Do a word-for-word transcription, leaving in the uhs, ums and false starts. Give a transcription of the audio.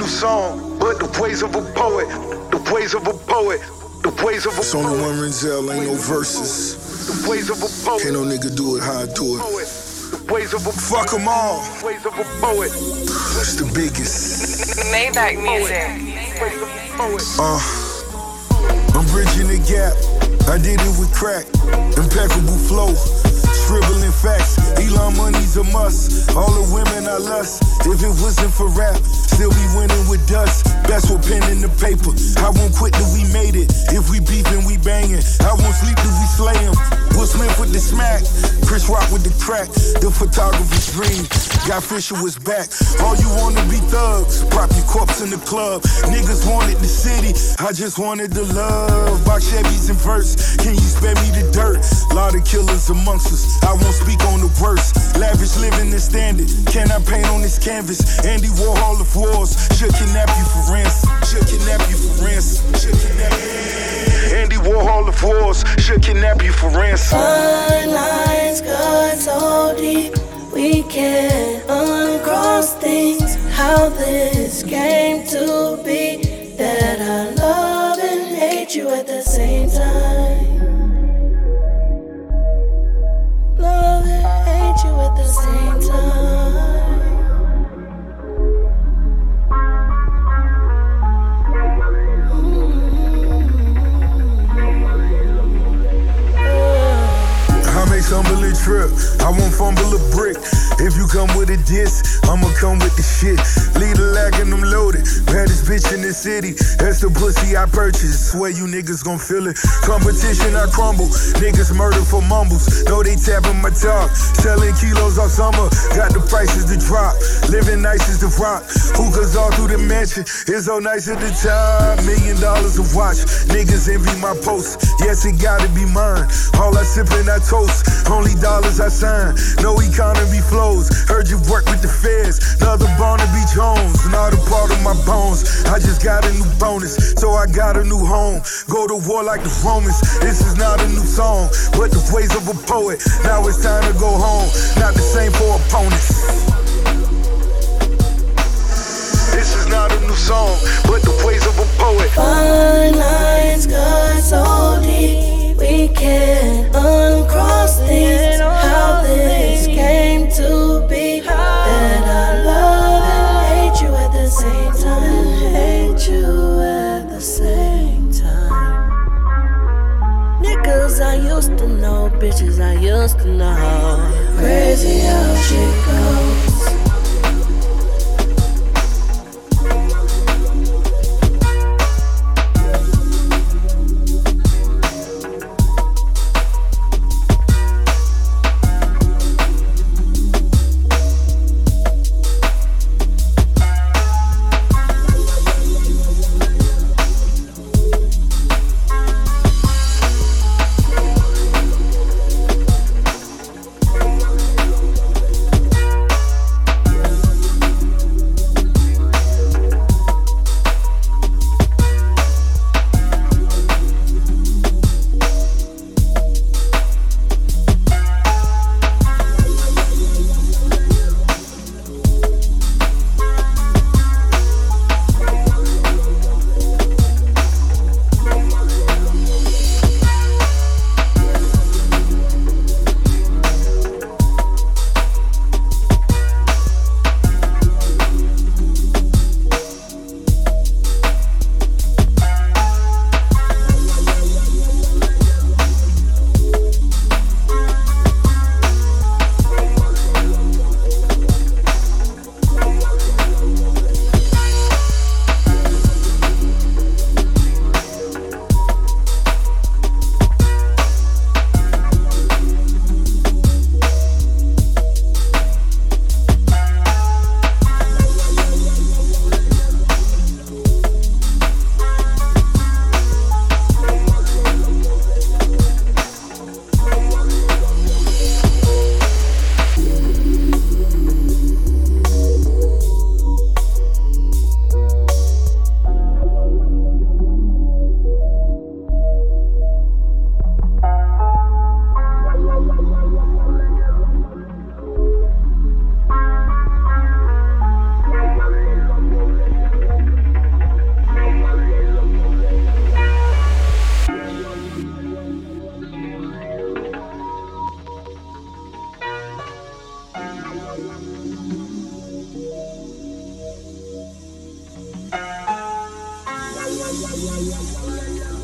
new song, but the ways of a poet, the ways of a poet, the ways of a poet. It's only one Renzel, ain't no verses. The ways of a poet. Can't no nigga do it how I do it. The ways of a fuck them all. The ways of a poet. It's the biggest. Maybach music. Uh, I'm bridging the gap. I did it with crack, impeccable flow. Scribbling facts, Elon money's a must. All the women I lust. If it wasn't for rap, still be winning with dust. That's what pen in the paper. I won't quit till we made it. If we beefing, we banging. I won't sleep till we slay him. Will Smith with the smack, Chris Rock with the crack. The photographer's dream, Guy Fisher was back. All you wanna be thugs, prop your corpse in the club. Niggas wanted the city, I just wanted the love. Box Chevys and verse, can you spare me the dirt? Lot of killers amongst us, I won't speak on the worst. Lavish living is standard, can I paint on this canvas? Andy Warhol of wars, should kidnap you for ransom. Should kidnap you for ransom. Should kidnap you. Andy Warhol of wars, should kidnap you for ransom. Fine lines cut so deep, we can't uncross things. How this came to be, that I love and hate you at the same time. Love and hate you at the same time. Stumbling trip, I won't fumble a brick. If you come with a diss, I'ma come with the shit. Leader lacking, I'm loaded. Baddest bitch in the city. That's the pussy I purchased. Swear you niggas gon' feel it. Competition, I crumble. Niggas murder for mumbles. Know they tapping my top. Selling kilos all summer. Got the prices to drop. Living nice as the rock. Hookahs all through the mansion. It's so nice at the top. Million dollars a watch. Niggas envy my posts. Yes, it gotta be mine. All I sip and I toast. Only dollars I sign, no economy flows. Heard you work with the feds, another Barnaby Jones. Not a part of my bones, I just got a new bonus, so I got a new home. Go to war like the Romans, this is not a new song, but the ways of a poet. Now it's time to go home, not the same for opponents. This is not a new song, but the ways of a poet. Fine lines cut so deep, we can't uncross things. How this came to be, that I love and hate you at the same time. Hate you at the same time. Niggas I used to know, bitches I used to know. Crazy how shit goes. yeah, yeah, yeah, yeah, yeah.